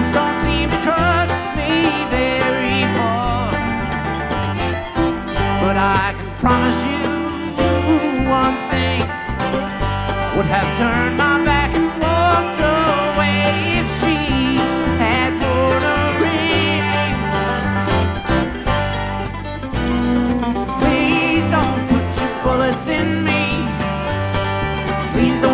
Folks don't seem to trust me very far, but I can promise you one thing: I would have turned my back and walked away if she had worn a ring. Please don't put your bullets in me. Please don't